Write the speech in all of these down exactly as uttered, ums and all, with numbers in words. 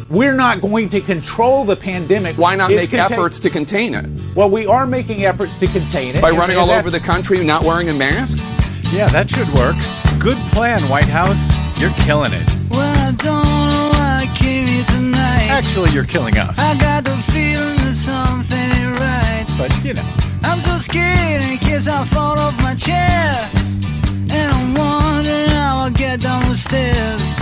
We're not going to control the pandemic. Why not It's make contain- efforts to contain it? Well, we are making efforts to contain it. By and- running and all that's- over the country not wearing a mask? Yeah, that should work. Good plan, White House. You're killing it. Well, I don't know why I came here tonight. Actually, you're killing us. I got the feeling that something ain't right. But, you know. I'm so scared in case I fall off my chair. And I'm wondering how I'll get down the stairs.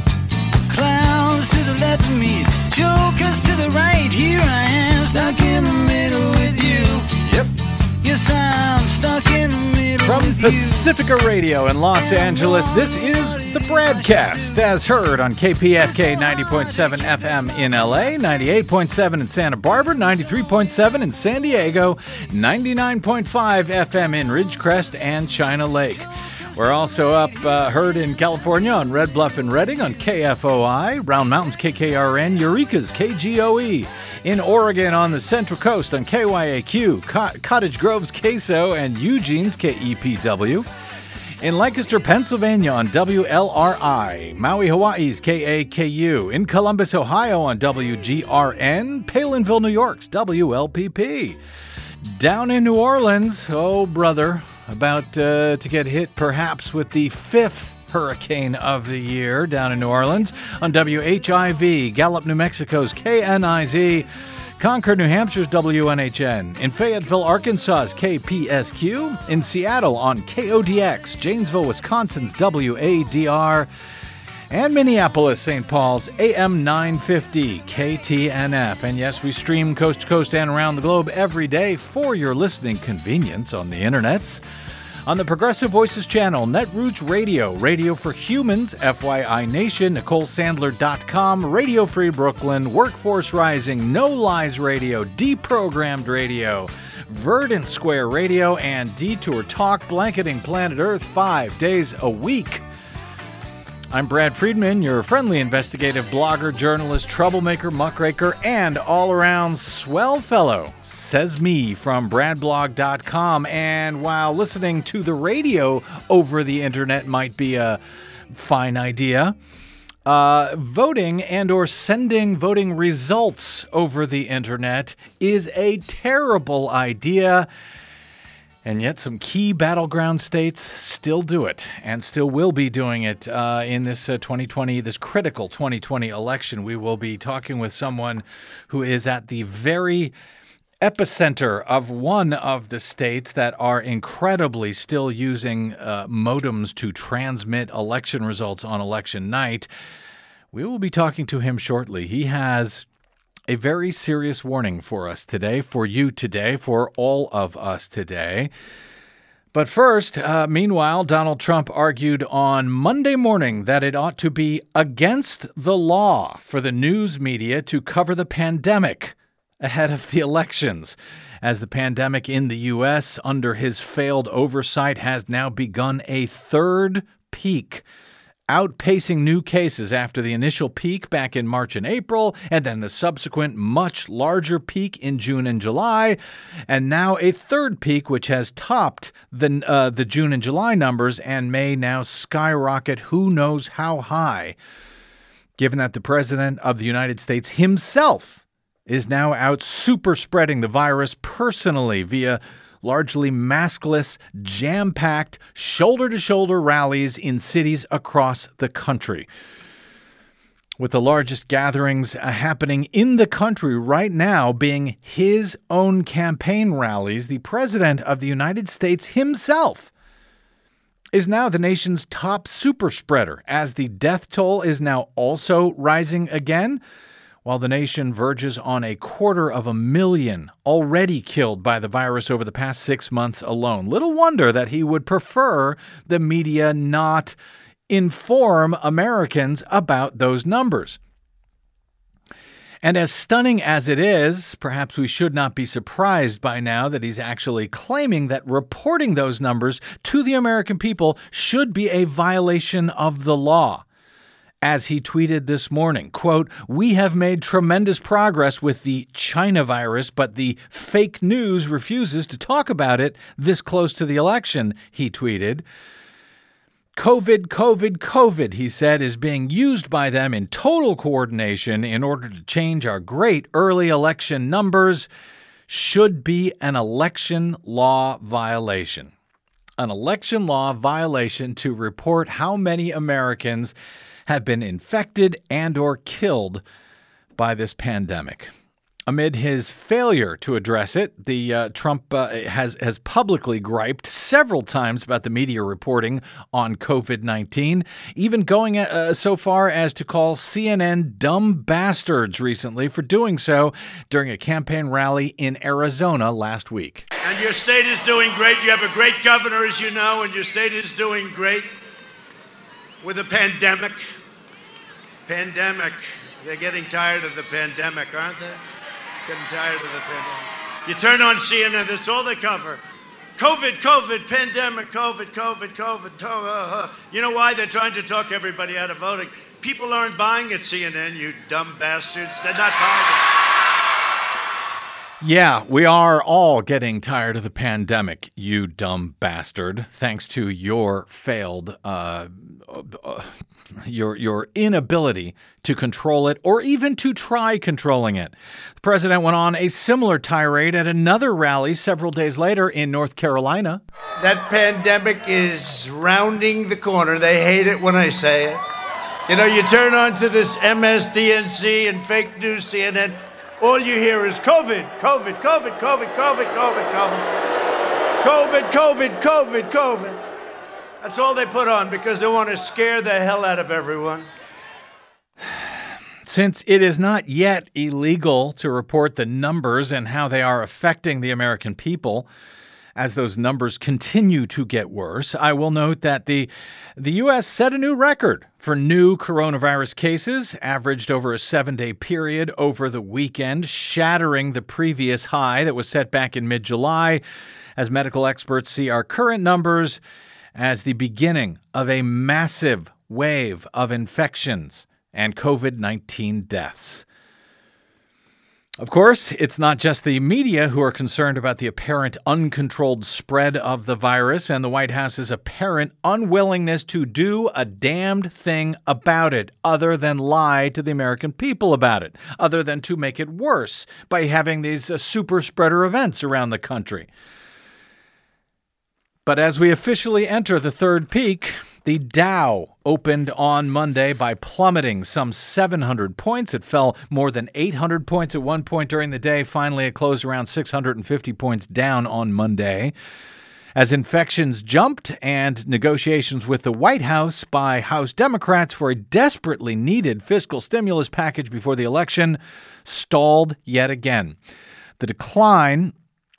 Clowns to the left of me, jokers to the right. Here I am, stuck in the middle with you. Yep. Yes, I'm stuck in the middle From with Pacifica Radio in Los Angeles, this is the Bradcast, as heard on K P F K ninety point seven F M in L A, ninety-eight point seven in Santa Barbara, ninety-three point seven in San Diego, ninety-nine point five F M in Ridgecrest and China Lake. We're also up, uh, heard in California on Red Bluff and Redding on K F O I, Round Mountains K K R N, Eureka's K G O E, in Oregon on the Central Coast on K Y A Q, Co- Cottage Grove's K S O, and Eugene's K E P W. In Lancaster, Pennsylvania on W L R I, Maui, Hawaii's K A K U, in Columbus, Ohio on W G R N, Palinville, New York's W L P P. Down in New Orleans, oh brother, about uh, to get hit perhaps with the fifth hurricane of the year down in New Orleans on W H I V, Gallup, New Mexico's K N I Z, Concord, New Hampshire's W N H N, in Fayetteville, Arkansas's K P S Q, in Seattle on K O D X, Janesville, Wisconsin's W A D R, and Minneapolis, Saint Paul's A M nine fifty K T N F. And yes, we stream coast to coast and around the globe every day for your listening convenience on the internets. On the Progressive Voices channel, Netroots Radio, Radio for Humans, F Y I Nation, Nicole Sandler dot com, Radio Free Brooklyn, Workforce Rising, No Lies Radio, Deprogrammed Radio, Verdant Square Radio, and Detour Talk, blanketing planet Earth five days a week. I'm Brad Friedman, your friendly investigative blogger, journalist, troublemaker, muckraker, and all-around swell fellow, says me from brad blog dot com. And while listening to the radio over the internet might be a fine idea, uh, voting and or sending voting results over the internet is a terrible idea. And yet some key battleground states still do it and still will be doing it uh, in this uh, twenty twenty, this critical twenty twenty election. We will be talking with someone who is at the very epicenter of one of the states that are incredibly still using uh, modems to transmit election results on election night. We will be talking to him shortly. He has a very serious warning for us today, for you today, for all of us today. But first, uh, meanwhile, Donald Trump argued on Monday morning that it ought to be against the law for the news media to cover the pandemic ahead of the elections, as the pandemic in the U S under his failed oversight has now begun a third peak, outpacing new cases after the initial peak back in March and April, and then the subsequent much larger peak in June and July, and now a third peak which has topped the uh, the June and July numbers and may now skyrocket who knows how high, given that the President of the United States himself is now out super spreading the virus personally via largely maskless, jam-packed, shoulder-to-shoulder rallies in cities across the country. With the largest gatherings uh, happening in the country right now being his own campaign rallies, the President of the United States himself is now the nation's top super spreader, as the death toll is now also rising again, while the nation verges on a quarter of a million already killed by the virus over the past six months alone. Little wonder that he would prefer the media not inform Americans about those numbers. And as stunning as it is, perhaps we should not be surprised by now that he's actually claiming that reporting those numbers to the American people should be a violation of the law. As he tweeted this morning, quote, "We have made tremendous progress with the China virus, but the fake news refuses to talk about it this close to the election," he tweeted. COVID, COVID, COVID, he said, is being used by them in total coordination in order to change our great early election numbers. Should be an election law violation. An election law violation to report how many Americans have been infected and or killed by this pandemic. Amid his failure to address it, the uh, Trump uh, has has publicly griped several times about the media reporting on COVID nineteen, even going uh, so far as to call C N N dumb bastards recently for doing so during a campaign rally in Arizona last week. And your state is doing great. You have a great governor, as you know, and your state is doing great with a pandemic. Pandemic. They're getting tired of the pandemic, aren't they? Getting tired of the pandemic. You turn on C N N, that's all they cover. COVID, COVID, pandemic, COVID, COVID, COVID. Oh, uh, uh. You know why? They're trying to talk everybody out of voting. People aren't buying at C N N, you dumb bastards. They're not buying it. Yeah, we are all getting tired of the pandemic, you dumb bastard, thanks to your failed, uh, uh, your your inability to control it or even to try controlling it. The president went on a similar tirade at another rally several days later in North Carolina. That pandemic is rounding the corner. They hate it when I say it. You know, you turn on to this M S D N C and fake news C N N. All you hear is COVID, COVID, COVID, COVID, COVID, COVID, COVID, COVID, COVID, COVID, COVID. That's all they put on because they want to scare the hell out of everyone. Since it is not yet illegal to report the numbers and how they are affecting the American people, as those numbers continue to get worse, I will note that the the U S set a new record for new coronavirus cases, averaged over a seven-day period over the weekend, shattering the previous high that was set back in mid-July, as medical experts see our current numbers as the beginning of a massive wave of infections and COVID nineteen deaths. Of course, it's not just the media who are concerned about the apparent uncontrolled spread of the virus and the White House's apparent unwillingness to do a damned thing about it, other than lie to the American people about it, other than to make it worse by having these uh, super spreader events around the country. But as we officially enter the third peak, the Dow opened on Monday by plummeting some seven hundred points. It fell more than eight hundred points at one point during the day. Finally, it closed around six hundred fifty points down on Monday. As infections jumped and negotiations with the White House by House Democrats for a desperately needed fiscal stimulus package before the election stalled yet again. The decline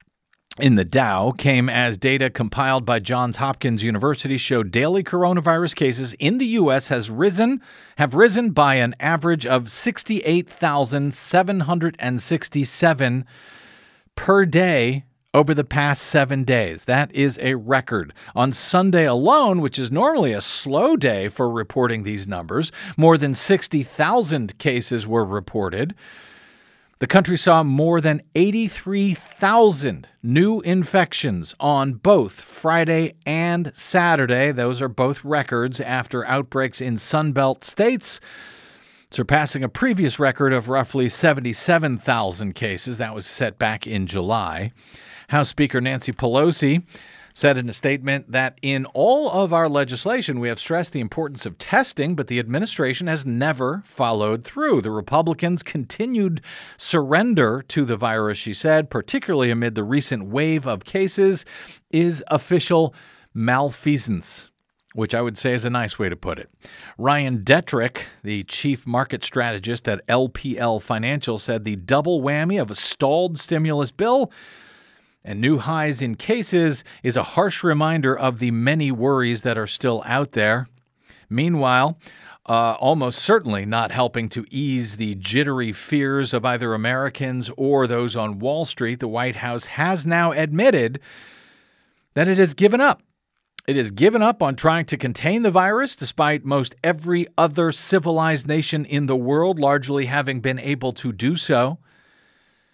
in the Dow came as data compiled by Johns Hopkins University showed daily coronavirus cases in the U S has risen, have risen by an average of sixty-eight thousand seven hundred sixty-seven per day over the past seven days. That is a record. On Sunday alone, which is normally a slow day for reporting these numbers, more than sixty thousand cases were reported. The country saw more than eighty-three thousand new infections on both Friday and Saturday. Those are both records after outbreaks in Sunbelt states, surpassing a previous record of roughly seventy-seven thousand cases. That was set back in July. House Speaker Nancy Pelosi said in a statement that in all of our legislation, we have stressed the importance of testing, but the administration has never followed through. The Republicans' continued surrender to the virus, she said, particularly amid the recent wave of cases, is official malfeasance, which I would say is a nice way to put it. Ryan Detrick, the chief market strategist at L P L Financial, said the double whammy of a stalled stimulus bill and new highs in cases is a harsh reminder of the many worries that are still out there. Meanwhile, uh, almost certainly not helping to ease the jittery fears of either Americans or those on Wall Street, the White House has now admitted that it has given up. It has given up on trying to contain the virus, despite most every other civilized nation in the world largely having been able to do so.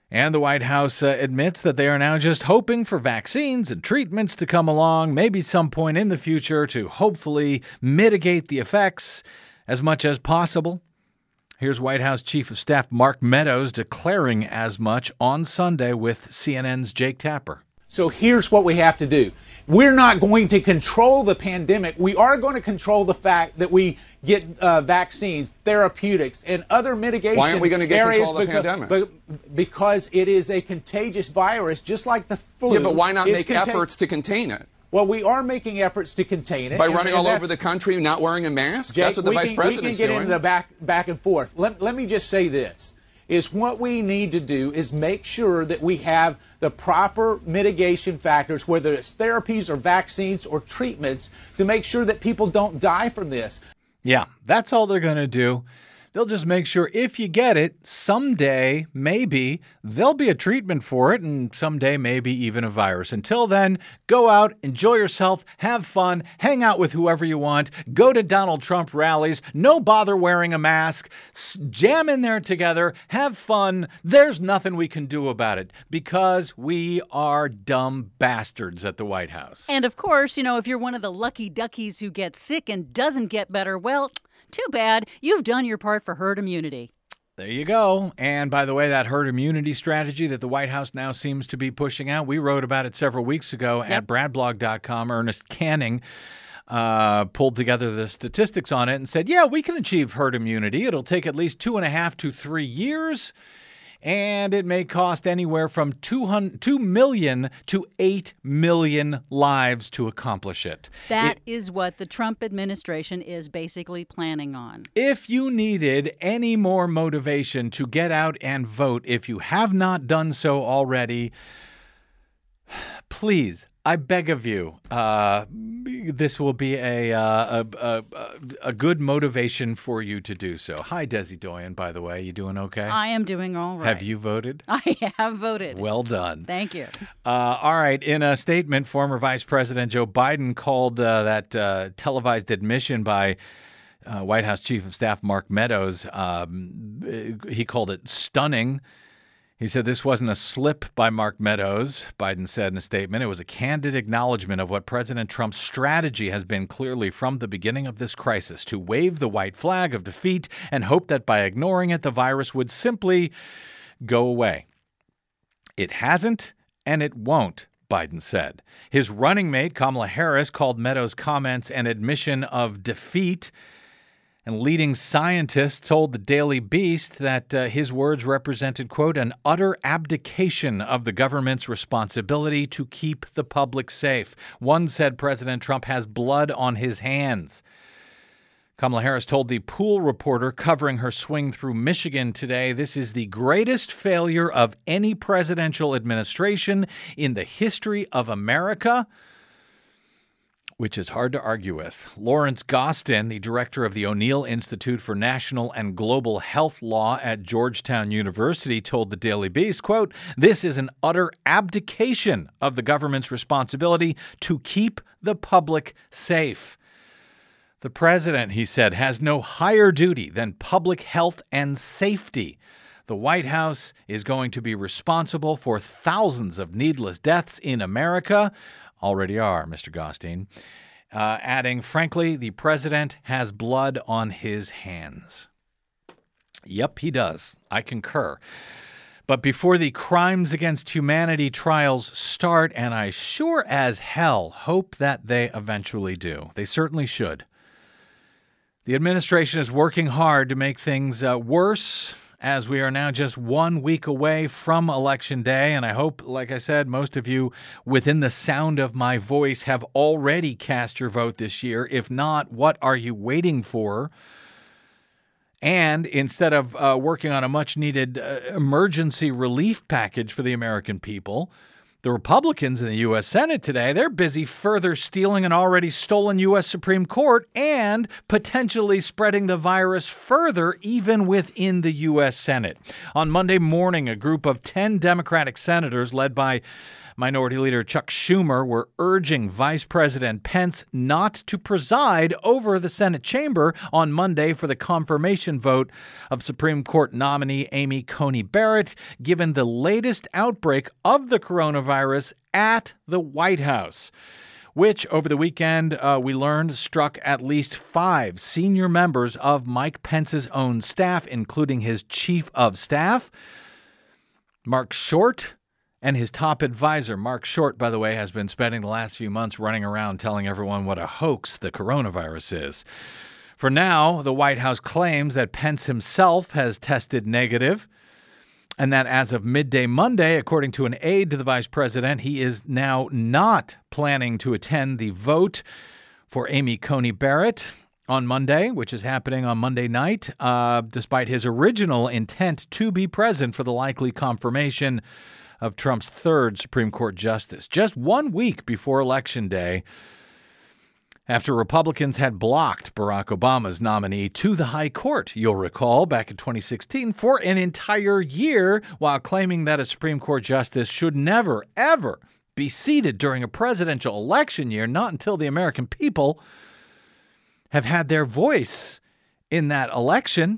And the White House uh, admits that they are now just hoping for vaccines and treatments to come along, maybe some point in the future, to hopefully mitigate the effects as much as possible. Here's White House Chief of Staff Mark Meadows declaring as much on Sunday with C N N's Jake Tapper. So here's what we have to do. We're not going to control the pandemic. We are going to control the fact that we get uh, vaccines, therapeutics, and other mitigation Why aren't we going to get areas control of the because, pandemic? But, because it is a contagious virus, just like the flu. Yeah, but why not It's make contag- efforts to contain it? Well, we are making efforts to contain it. By and- running and all that's- over the country, not wearing a mask? Jake, That's what the we vice can, president's we can get doing. into the back, back and forth. Let, let me just say this. Is what we need to do is make sure that we have the proper mitigation factors, whether it's therapies or vaccines or treatments, to make sure that people don't die from this. Yeah, that's all they're going to do. They'll just make sure if you get it, someday, maybe, there'll be a treatment for it, and someday, maybe even a virus. Until then, go out, enjoy yourself, have fun, hang out with whoever you want, go to Donald Trump rallies, no bother wearing a mask, jam in there together, have fun. There's nothing we can do about it because we are dumb bastards at the White House. And of course, you know, if you're one of the lucky duckies who gets sick and doesn't get better, well, too bad. You've done your part for herd immunity. There you go. And by the way, that herd immunity strategy that the White House now seems to be pushing out, we wrote about it several weeks ago Yep. at brad blog dot com. Ernest Canning uh, pulled together the statistics on it and said, yeah, we can achieve herd immunity. It'll take at least two and a half to three years. And it may cost anywhere from two hundred, two million to eight million lives to accomplish it. That It- is what the Trump administration is basically planning on. If you needed any more motivation to get out and vote, if you have not done so already, please, I beg of you, uh, this will be a, uh, a, a a good motivation for you to do so. Hi, Desi Doyen, by the way. You doing okay? I am doing all right. Have you voted? I have voted. Well done. Thank you. Uh, all right. In a statement, former Vice President Joe Biden called uh, that uh, televised admission by uh, White House Chief of Staff Mark Meadows, um, he called it stunning. He said this wasn't a slip by Mark Meadows, Biden said in a statement. It was a candid acknowledgement of what President Trump's strategy has been clearly from the beginning of this crisis, to wave the white flag of defeat and hope that by ignoring it, the virus would simply go away. It hasn't, and it won't, Biden said. His running mate, Kamala Harris, called Meadows' comments an admission of defeat. And leading scientists told the Daily Beast that uh, his words represented, quote, an utter abdication of the government's responsibility to keep the public safe. One said President Trump has blood on his hands. Kamala Harris told the Pool reporter covering her swing through Michigan today, this is the greatest failure of any presidential administration in the history of America, which is hard to argue with. Lawrence Gostin, the director of the O'Neill Institute for National and Global Health Law at Georgetown University, told the Daily Beast, quote, this is an utter abdication of the government's responsibility to keep the public safe. The president, he said, has no higher duty than public health and safety. The White House is going to be responsible for thousands of needless deaths in America. Already are, Mister Gostin. Uh, adding, frankly, the president has blood on his hands. Yep, he does. I concur. But before the crimes against humanity trials start, and I sure as hell hope that they eventually do, they certainly should. The administration is working hard to make things uh, worse, as we are now just one week away from Election Day. And I hope, like I said, most of you within the sound of my voice have already cast your vote this year. If not, what are you waiting for? And instead of uh, working on a much-needed uh, emergency relief package for the American people, the Republicans in the U S Senate today, they're busy further stealing an already stolen U S Supreme Court and potentially spreading the virus further even within the U S Senate. On Monday morning, a group of ten Democratic senators led by Minority Leader Chuck Schumer were urging Vice President Pence not to preside over the Senate chamber on Monday for the confirmation vote of Supreme Court nominee Amy Coney Barrett, given the latest outbreak of the coronavirus at the White House, which over the weekend uh, we learned struck at least five senior members of Mike Pence's own staff, including his chief of staff, Mark Short, and his top advisor. Mark Short, by the way, has been spending the last few months running around telling everyone what a hoax the coronavirus is. For now, the White House claims that Pence himself has tested negative, and that as of midday Monday, according to an aide to the vice president, he is now not planning to attend the vote for Amy Coney Barrett on Monday, which is happening on Monday night, uh, despite his original intent to be present for the likely confirmation of Trump's third Supreme Court justice. Just one week before Election Day, after Republicans had blocked Barack Obama's nominee to the High Court, you'll recall, back in twenty sixteen, for an entire year, while claiming that a Supreme Court justice should never, ever be seated during a presidential election year, not until the American people have had their voice in that election.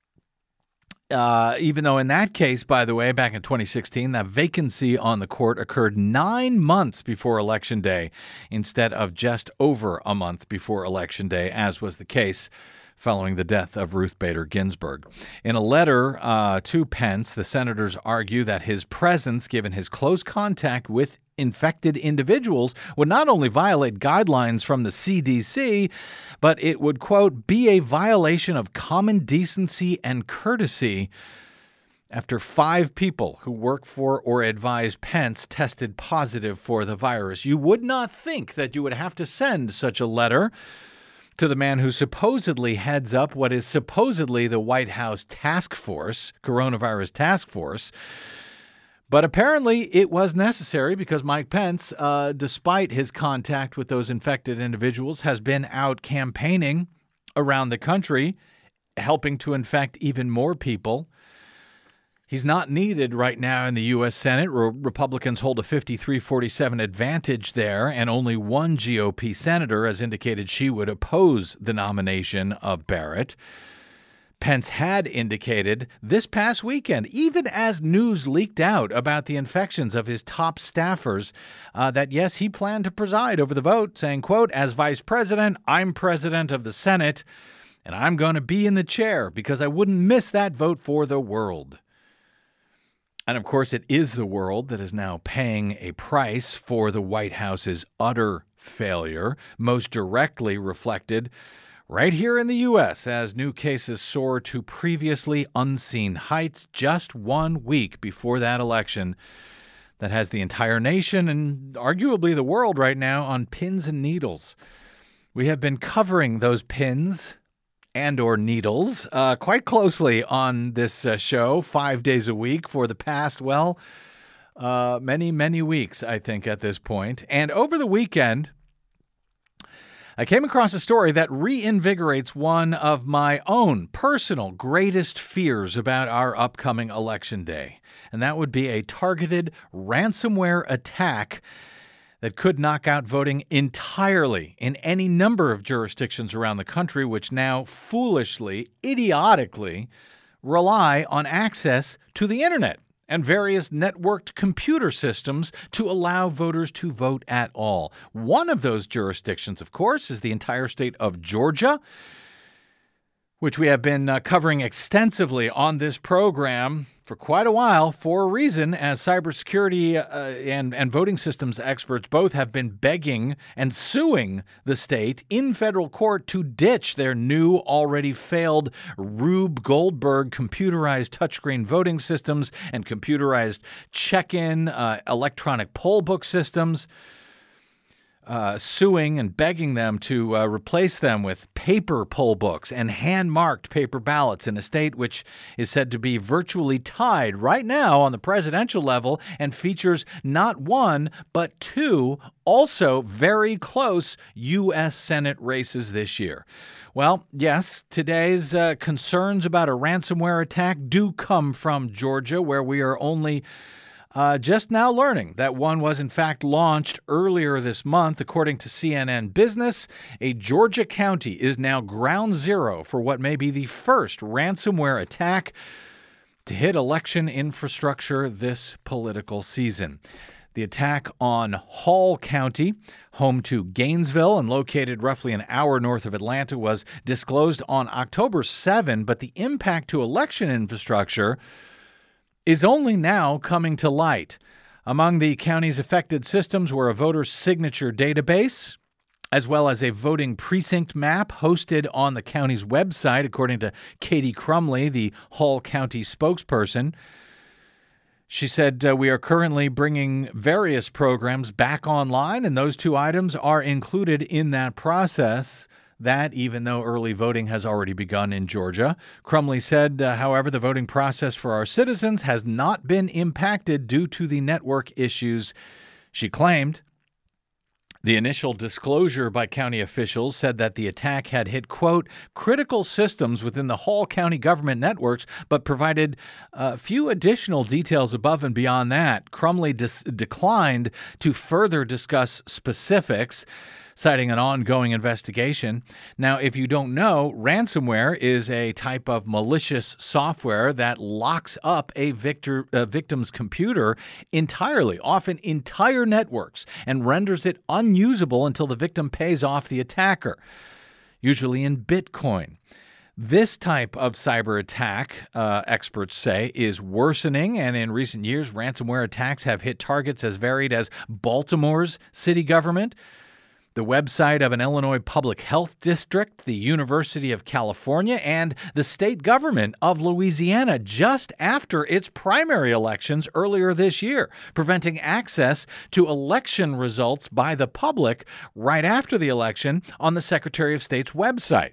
Uh, even though in that case, by the way, back in twenty sixteen, that vacancy on the court occurred nine months before Election Day instead of just over a month before Election Day, as was the case following the death of Ruth Bader Ginsburg. In a letter uh, to Pence, the senators argue that his presence, given his close contact with infected individuals, would not only violate guidelines from the C D C, but it would, quote, be a violation of common decency and courtesy after five people who work for or advise Pence tested positive for the virus. You would not think that you would have to send such a letter to the man who supposedly heads up what is supposedly the White House task force, coronavirus task force. But apparently it was necessary because Mike Pence, uh, despite his contact with those infected individuals, has been out campaigning around the country, helping to infect even more people. He's not needed right now in the U S Senate. Re- Republicans hold a fifty-three forty-seven advantage there, and only one G O P senator has indicated she would oppose the nomination of Barrett. Pence had indicated this past weekend, even as news leaked out about the infections of his top staffers, uh, that, yes, he planned to preside over the vote, saying, quote, as vice president, I'm president of the Senate, and I'm going to be in the chair because I wouldn't miss that vote for the world. And, of course, it is the world that is now paying a price for the White House's utter failure, most directly reflected right here in the U S as new cases soar to previously unseen heights just one week before that election that has the entire nation and arguably the world right now on pins and needles. We have been covering those pins and or needles uh, quite closely on this uh, show five days a week for the past, well, uh, many, many weeks, I think, at this point. And over the weekend, I came across a story that reinvigorates one of my own personal greatest fears about our upcoming election day, and that would be a targeted ransomware attack that could knock out voting entirely in any number of jurisdictions around the country, which now foolishly, idiotically rely on access to the internet and various networked computer systems to allow voters to vote at all. One of those jurisdictions, of course, is the entire state of Georgia, which we have been uh, covering extensively on this program for quite a while for a reason, as cybersecurity uh, and, and voting systems experts both have been begging and suing the state in federal court to ditch their new, already failed Rube Goldberg computerized touchscreen voting systems and computerized check-in uh, electronic poll book systems. Uh, suing and begging them to uh, replace them with paper poll books and hand-marked paper ballots in a state which is said to be virtually tied right now on the presidential level and features not one but two also very close U S Senate races this year. Well, yes, today's uh, concerns about a ransomware attack do come from Georgia, where we are only Uh, just now learning that one was in fact launched earlier this month. According to C N N Business, a Georgia county is now ground zero for what may be the first ransomware attack to hit election infrastructure this political season. The attack on Hall County, home to Gainesville and located roughly an hour north of Atlanta, was disclosed on October seventh, but the impact to election infrastructure is only now coming to light. Among the county's affected systems were a voter signature database, as well as a voting precinct map hosted on the county's website, according to Katie Crumley, the Hall County spokesperson. She said, uh, we are currently bringing various programs back online, and those two items are included in that process. That, even though early voting has already begun in Georgia. Crumley said, uh, however, the voting process for our citizens has not been impacted due to the network issues she claimed. The initial disclosure by county officials said that the attack had hit, quote, critical systems within the Hall County government networks, but provided a few additional details above and beyond that. Crumley dis- declined to further discuss specifics, citing an ongoing investigation. Now, if you don't know, ransomware is a type of malicious software that locks up a victor, uh, victim's computer entirely, often entire networks, and renders it unusable until the victim pays off the attacker, usually in Bitcoin. This type of cyber attack, uh, experts say, is worsening, and in recent years, ransomware attacks have hit targets as varied as Baltimore's city government, the website of an Illinois public health district, the University of California, and the state government of Louisiana just after its primary elections earlier this year, preventing access to election results by the public right after the election on the Secretary of State's website.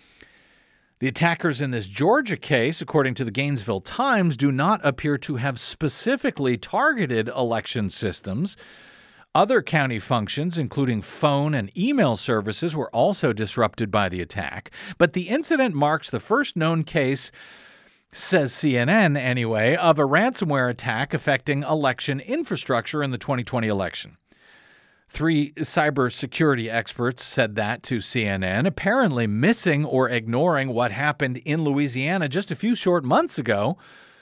The attackers in this Georgia case, according to the Gainesville Times, do not appear to have specifically targeted election systems. Other county functions, including phone and email services, were also disrupted by the attack. But the incident marks the first known case, says C N N anyway, of a ransomware attack affecting election infrastructure in the twenty twenty election. Three cybersecurity experts said that to C N N, apparently missing or ignoring what happened in Louisiana just a few short months ago.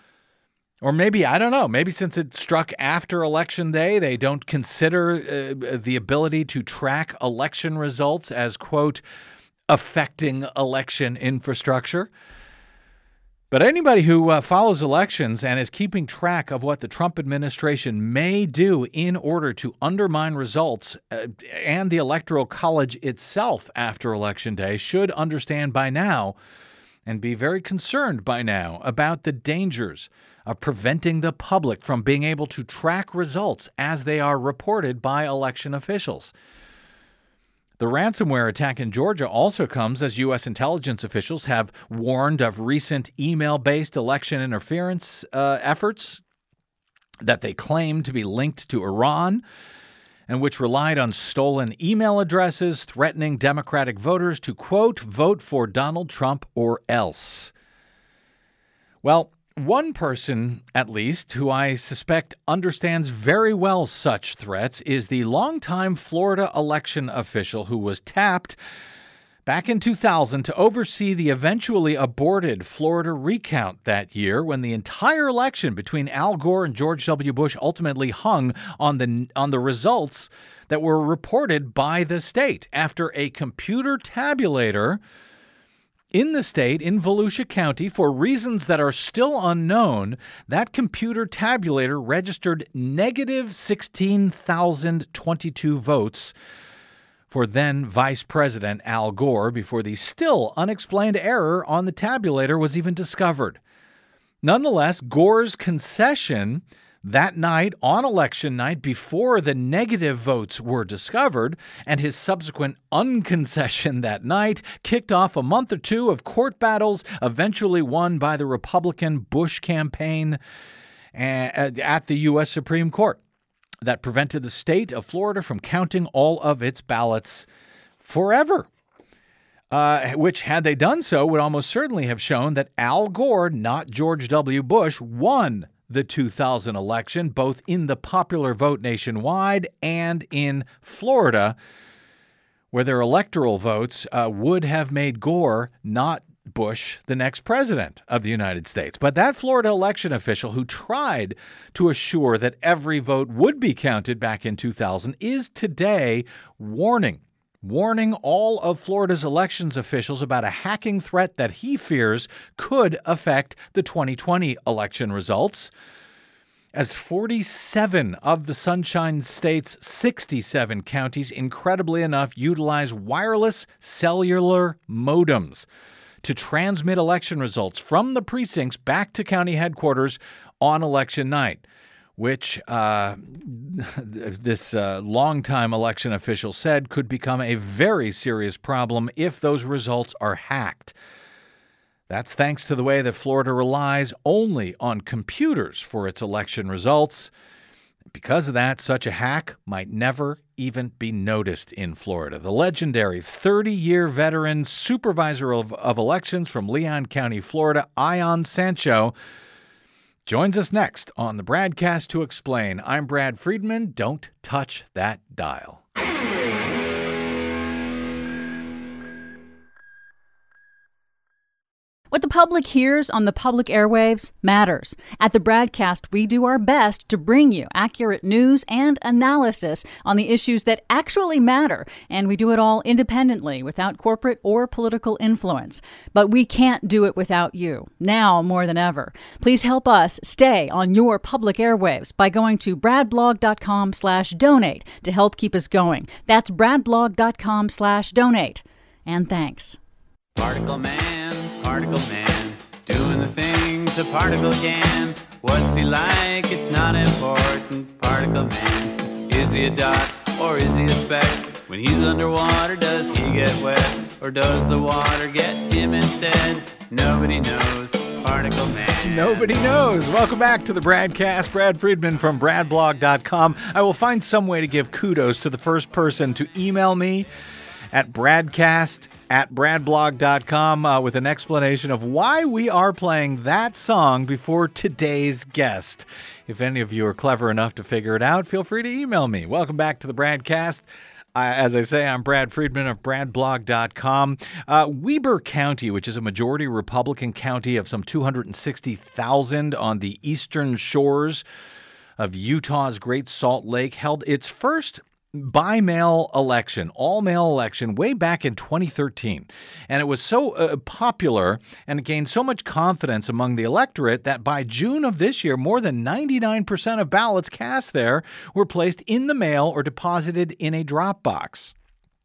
Or maybe, I don't know, maybe since it struck after Election Day, they don't consider uh, the ability to track election results as, quote, affecting election infrastructure. But anybody who uh, follows elections and is keeping track of what the Trump administration may do in order to undermine results uh, and the Electoral College itself after Election Day should understand by now and be very concerned by now about the dangers of preventing the public from being able to track results as they are reported by election officials. The ransomware attack in Georgia also comes as U S intelligence officials have warned of recent email-based election interference uh, efforts that they claim to be linked to Iran and which relied on stolen email addresses threatening Democratic voters to, quote, vote for Donald Trump or else. Well, one person, at least, who I suspect understands very well such threats is the longtime Florida election official who was tapped back in two thousand to oversee the eventually aborted Florida recount that year when the entire election between Al Gore and George W. Bush ultimately hung on the on the results that were reported by the state after a computer tabulator in the state, in Volusia County, for reasons that are still unknown, that computer tabulator registered negative sixteen thousand twenty-two votes for then Vice President Al Gore before the still unexplained error on the tabulator was even discovered. Nonetheless, Gore's concession that night, on election night, before the negative votes were discovered, and his subsequent unconcession that night kicked off a month or two of court battles, eventually won by the Republican Bush campaign at the U S Supreme Court, that prevented the state of Florida from counting all of its ballots forever. Uh, which, had they done so, would almost certainly have shown that Al Gore, not George W. Bush, won the two thousand election, both in the popular vote nationwide and in Florida, where their electoral votes uh, would have made Gore, not Bush, the next president of the United States. But that Florida election official who tried to assure that every vote would be counted back in two thousand is today warning, warning all of Florida's elections officials about a hacking threat that he fears could affect the twenty twenty election results, as forty-seven of the Sunshine State's sixty-seven counties, incredibly enough, utilize wireless cellular modems to transmit election results from the precincts back to county headquarters on election night, which uh, this uh, longtime election official said could become a very serious problem if those results are hacked. That's thanks to the way that Florida relies only on computers for its election results. Because of that, such a hack might never even be noticed in Florida. The legendary thirty-year veteran supervisor of, of elections from Leon County, Florida, Ion Sancho, joins us next on the Bradcast to explain. I'm Brad Friedman. Don't touch that dial. What the public hears on the public airwaves matters. At the Bradcast, we do our best to bring you accurate news and analysis on the issues that actually matter, and we do it all independently, without corporate or political influence. But we can't do it without you, now more than ever. Please help us stay on your public airwaves by going to bradblog.com slash donate to help keep us going. That's bradblog.com slash donate. And thanks. Particle Man, particle man, doing the things a particle can. What's he like? It's not important. Particle man, is he a dot or is he a speck? When he's underwater, does he get wet? Or does the water get him instead? Nobody knows. Particle Man. Nobody knows. Welcome back to the Bradcast. Brad Friedman from bradblog dot com. I will find some way to give kudos to the first person to email me at bradcast at bradblog dot com uh, with an explanation of why we are playing that song before today's guest. If any of you are clever enough to figure it out, feel free to email me. Welcome back to the Bradcast. Uh, as I say, I'm Brad Friedman of bradblog dot com. Uh, Weber County, which is a majority Republican county of some two hundred sixty thousand on the eastern shores of Utah's Great Salt Lake, held its first by-mail election, all-mail election, way back in twenty thirteen. And it was so uh, popular and it gained so much confidence among the electorate that by June of this year, more than ninety-nine percent of ballots cast there were placed in the mail or deposited in a drop box.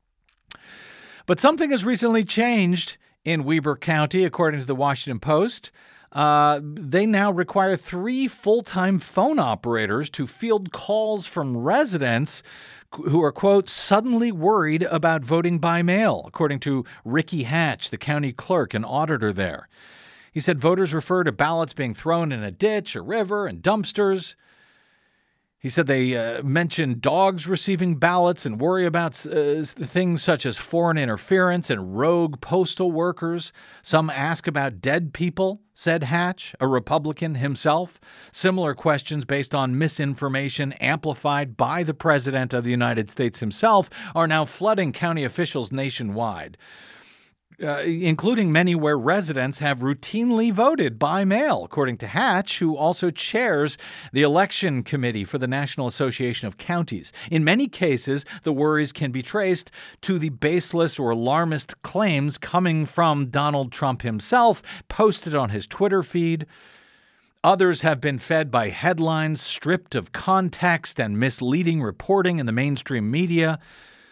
But something has recently changed in Weber County, according to the Washington Post. Uh, they now require three full-time phone operators to field calls from residents who are, quote, suddenly worried about voting by mail, according to Ricky Hatch, the county clerk and auditor there. He said voters refer to ballots being thrown in a ditch, a river, and dumpsters. He said they uh, mention dogs receiving ballots and worry about uh, things such as foreign interference and rogue postal workers. Some ask about dead people, said Hatch, a Republican himself. Similar questions based on misinformation amplified by the President of the United States himself are now flooding county officials nationwide. Uh, including many where residents have routinely voted by mail, according to Hatch, who also chairs the election committee for the National Association of Counties. In many cases, the worries can be traced to the baseless or alarmist claims coming from Donald Trump himself, posted on his Twitter feed. Others have been fed by headlines stripped of context and misleading reporting in the mainstream media.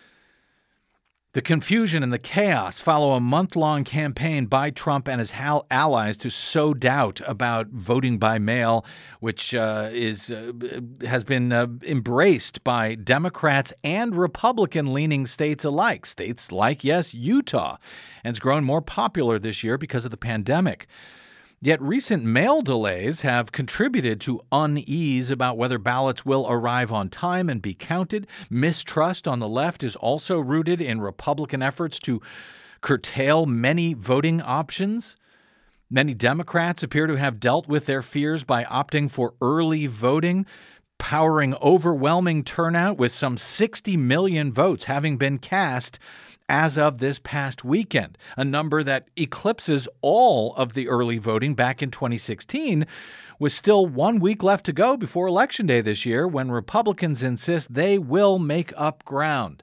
The confusion and the chaos follow a month-long campaign by Trump and his allies to sow doubt about voting by mail, which uh, is uh, has been uh, embraced by Democrats and Republican-leaning states alike. States like, yes, Utah, and it's grown more popular this year because of the pandemic. Yet recent mail delays have contributed to unease about whether ballots will arrive on time and be counted. Mistrust on the left is also rooted in Republican efforts to curtail many voting options. Many Democrats appear to have dealt with their fears by opting for early voting, powering overwhelming turnout with some sixty million votes having been cast as of this past weekend, a number that eclipses all of the early voting back in twenty sixteen, with still one week left to go before Election Day this year, when Republicans insist they will make up ground.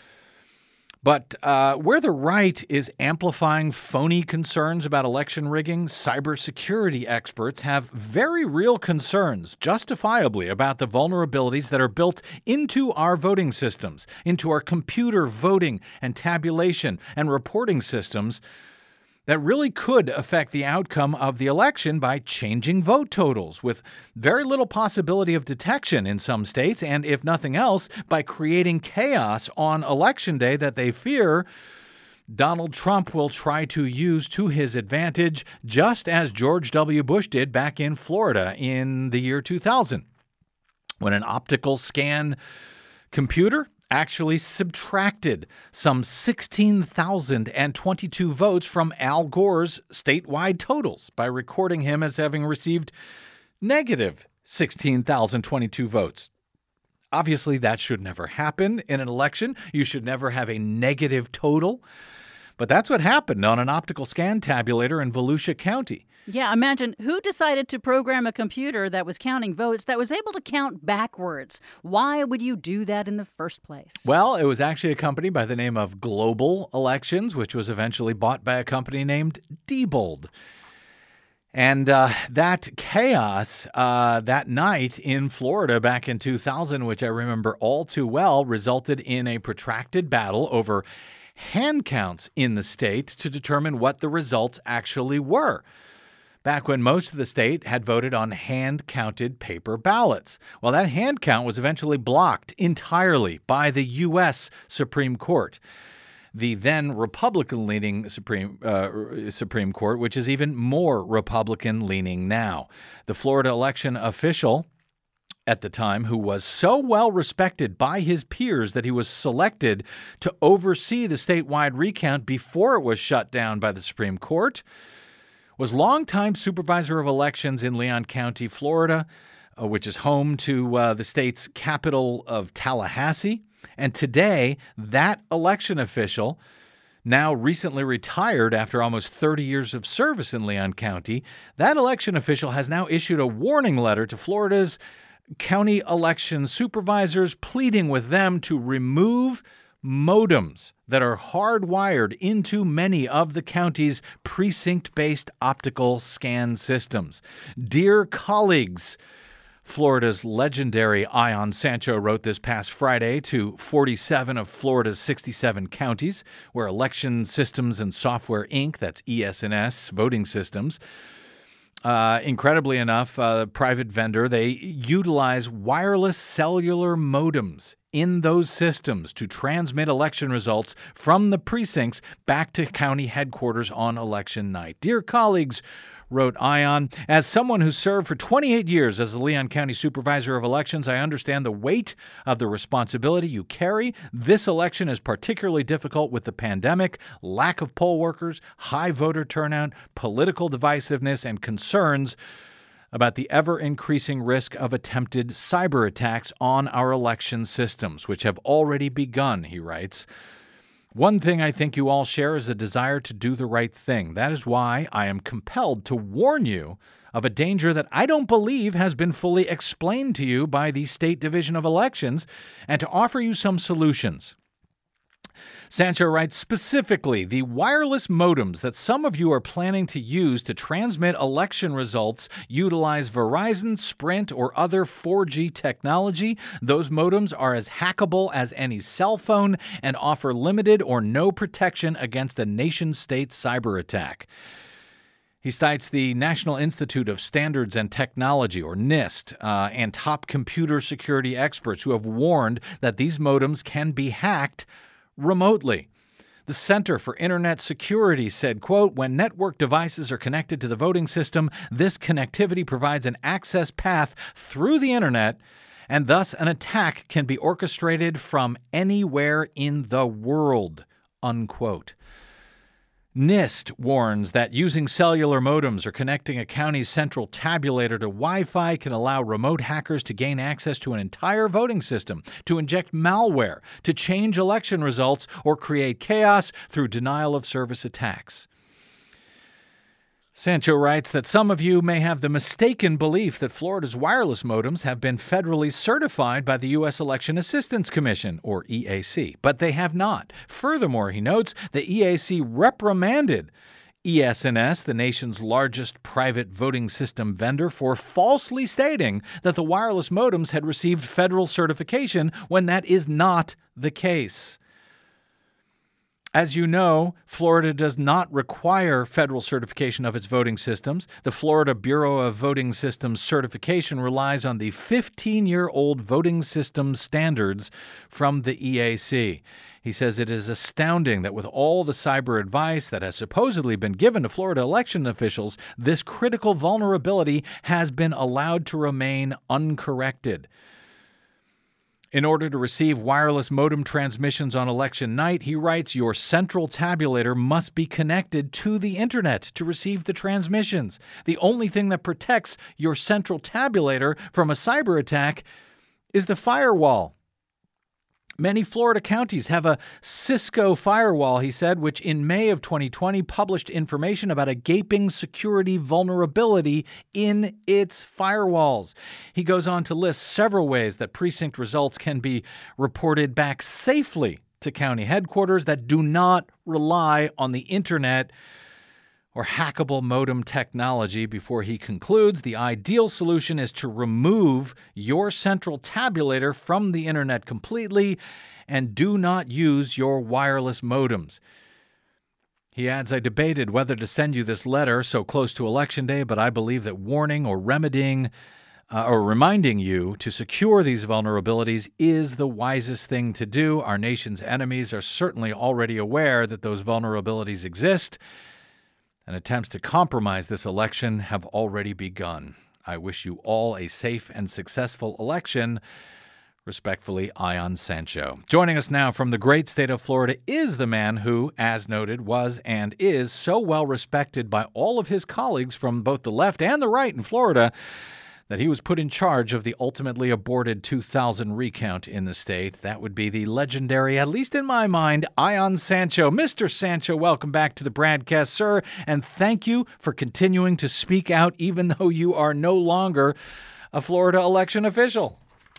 But uh, where the right is amplifying phony concerns about election rigging, cybersecurity experts have very real concerns, justifiably, about the vulnerabilities that are built into our voting systems, into our computer voting and tabulation and reporting systems that really could affect the outcome of the election by changing vote totals with very little possibility of detection in some states, and if nothing else, by creating chaos on Election Day that they fear Donald Trump will try to use to his advantage, just as George W. Bush did back in Florida in the year two thousand, when an optical scan computer actually subtracted some sixteen thousand twenty-two votes from Al Gore's statewide totals by recording him as having received negative sixteen thousand twenty-two votes. Obviously, that should never happen in an election. You should never have a negative total. But that's what happened on an optical scan tabulator in Volusia County. Yeah, imagine who decided to program a computer that was counting votes that was able to count backwards. Why would you do that in the first place? Well, it was actually a company by the name of Global Elections, which was eventually bought by a company named Diebold. And uh, that chaos uh, that night in Florida back in two thousand, which I remember all too well, resulted in a protracted battle over hand counts in the state to determine what the results actually were, back when most of the state had voted on hand-counted paper ballots. Well, that hand count was eventually blocked entirely by the U S Supreme Court, the then Republican-leaning Supreme uh, Supreme Court, which is even more Republican-leaning now. The Florida election official at the time, who was so well respected by his peers that he was selected to oversee the statewide recount before it was shut down by the Supreme Court, was longtime supervisor of elections in Leon County, Florida, uh, which is home to uh, the state's capital of Tallahassee. And today, that election official, now recently retired after almost thirty years of service in Leon County, that election official has now issued a warning letter to Florida's county election supervisors, pleading with them to remove modems that are hardwired into many of the county's precinct-based optical scan systems. Dear colleagues, Florida's legendary Ion Sancho wrote this past Friday to forty-seven of Florida's sixty-seven counties, where Election Systems and Software Incorporated, that's E S N S, voting systems, Uh, incredibly enough, a uh, private vendor, they utilize wireless cellular modems in those systems to transmit election results from the precincts back to county headquarters on election night. Dear colleagues, wrote Ion, as someone who served for twenty-eight years as the Leon County Supervisor of Elections, I understand the weight of the responsibility you carry. This election is particularly difficult with the pandemic, lack of poll workers, high voter turnout, political divisiveness, and concerns about the ever-increasing risk of attempted cyber attacks on our election systems, which have already begun, he writes. One thing I think you all share is a desire to do the right thing. That is why I am compelled to warn you of a danger that I don't believe has been fully explained to you by the State Division of Elections, and to offer you some solutions. Sancho writes, specifically, the wireless modems that some of you are planning to use to transmit election results utilize Verizon, Sprint, or other four G technology. Those modems are as hackable as any cell phone and offer limited or no protection against a nation-state cyber attack. He cites the National Institute of Standards and Technology, or NIST, uh, and top computer security experts who have warned that these modems can be hacked remotely. The Center for Internet Security said, quote, when network devices are connected to the voting system, this connectivity provides an access path through the internet, and thus an attack can be orchestrated from anywhere in the world, unquote. NIST warns that using cellular modems or connecting a county's central tabulator to Wi-Fi can allow remote hackers to gain access to an entire voting system, to inject malware, to change election results, or create chaos through denial of service attacks. Sancho writes that some of you may have the mistaken belief that Florida's wireless modems have been federally certified by the U S Election Assistance Commission, or E A C, but they have not. Furthermore, he notes, the E A C reprimanded E S N S, the nation's largest private voting system vendor, for falsely stating that the wireless modems had received federal certification when that is not the case. As you know, Florida does not require federal certification of its voting systems. The Florida Bureau of Voting Systems certification relies on the fifteen-year-old voting system standards from the E A C. He says it is astounding that with all the cyber advice that has supposedly been given to Florida election officials, this critical vulnerability has been allowed to remain uncorrected. In order to receive wireless modem transmissions on election night, he writes, your central tabulator must be connected to the internet to receive the transmissions. The only thing that protects your central tabulator from a cyber attack is the firewall. Many Florida counties have a Cisco firewall, he said, which in May of twenty twenty published information about a gaping security vulnerability in its firewalls. He goes on to list several ways that precinct results can be reported back safely to county headquarters that do not rely on the internet or hackable modem technology before he concludes the ideal solution is to remove your central tabulator from the internet completely and do not use your wireless modems. He adds, I debated whether to send you this letter so close to Election Day, but I believe that warning or remedying uh, or reminding you to secure these vulnerabilities is the wisest thing to do. Our nation's enemies are certainly already aware that those vulnerabilities exist, and attempts to compromise this election have already begun. I wish you all a safe and successful election. Respectfully, Ion Sancho. Joining us now from the great state of Florida is the man who, as noted, was and is so well respected by all of his colleagues from both the left and the right in Florida that he was put in charge of the ultimately aborted two thousand recount in the state. That would be the legendary, at least in my mind, Ion Sancho. Mister Sancho, welcome back to the BradCast, sir, and thank you for continuing to speak out even though you are no longer a Florida election official.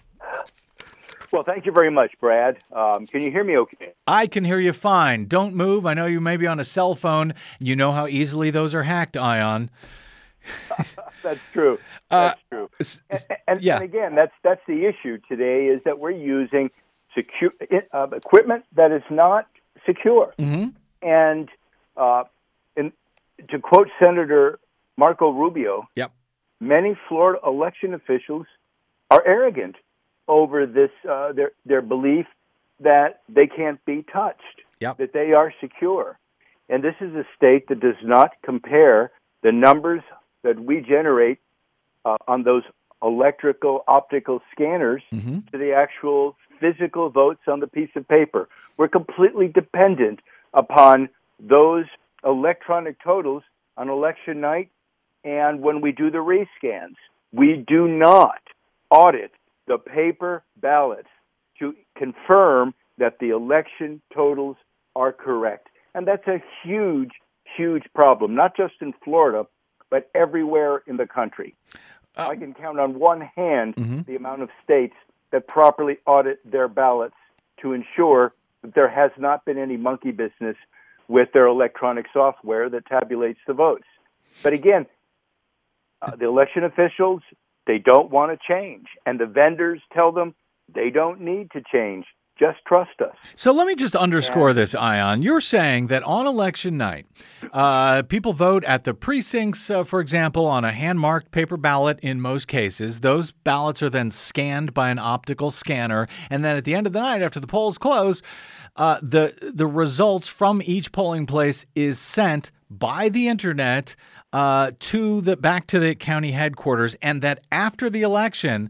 Well, thank you very much, Brad. Um, can you hear me okay? I can hear you fine. Don't move. I know you may be on a cell phone. You know how easily those are hacked, Ion. That's true. That's uh, true. And, and, yeah. and again, that's that's the issue today is that we're using secure uh, equipment that is not secure. Mm-hmm. And uh, in, to quote Senator Marco Rubio, yep. many Florida election officials are arrogant over this uh, their their belief that they can't be touched, yep. that they are secure. And this is a state that does not compare the numbers that we generate uh, on those electrical optical scanners mm-hmm. to the actual physical votes on the piece of paper. We're completely dependent upon those electronic totals on election night and when we do the rescans. We do not audit the paper ballots to confirm that the election totals are correct. And that's a huge, huge problem, not just in Florida, but everywhere in the country. Uh, I can count on one hand mm-hmm. the amount of states that properly audit their ballots to ensure that there has not been any monkey business with their electronic software that tabulates the votes. But again, uh, the election officials, they don't want to change. And the vendors tell them they don't need to change. Just trust us. So let me just underscore this, Ion. You're saying that on election night, uh, people vote at the precincts, uh, for example, on a hand-marked paper ballot in most cases. Those ballots are then scanned by an optical scanner. And then at the end of the night, after the polls close, uh, the, the results from each polling place is sent by the internet uh, to the back to the county headquarters. And that after the election,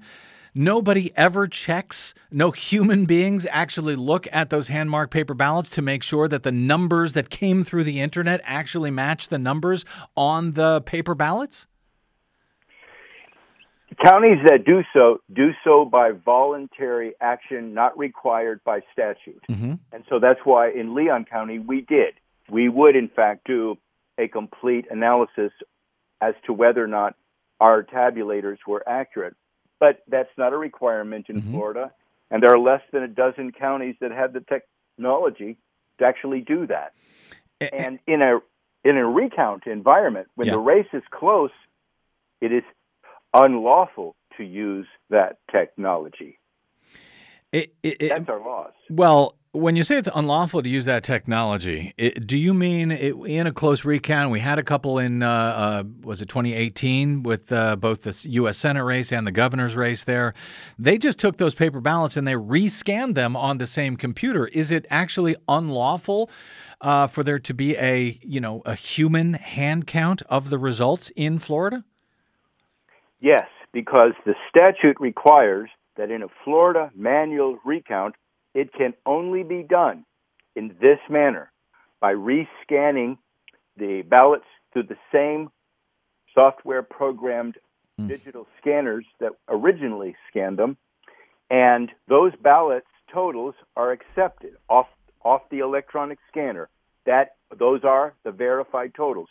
nobody ever checks, no human beings actually look at those hand-marked paper ballots to make sure that the numbers that came through the internet actually match the numbers on the paper ballots? Counties that do so do so by voluntary action, not required by statute. Mm-hmm. And so that's why in Leon County we did. We would, in fact, do a complete analysis as to whether or not our tabulators were accurate. But that's not a requirement in Mm-hmm. Florida, and there are less than a dozen counties that have the technology to actually do that. A- And in a in a recount environment, when Yeah. the race is close, it is unlawful to use that technology. It, it, it, That's our laws. Well, when you say it's unlawful to use that technology, it, do you mean it, in a close recount? We had a couple in, uh, uh, was it twenty eighteen, with uh, both the U S Senate race and the governor's race there. They just took those paper ballots and they rescanned them on the same computer. Is it actually unlawful uh, for there to be a, you know, a human hand count of the results in Florida? Yes, because the statute requires that in a Florida manual recount, it can only be done in this manner, by rescanning the ballots through the same software-programmed Mm. digital scanners that originally scanned them, and those ballots totals are accepted off off the electronic scanner. That those are the verified totals.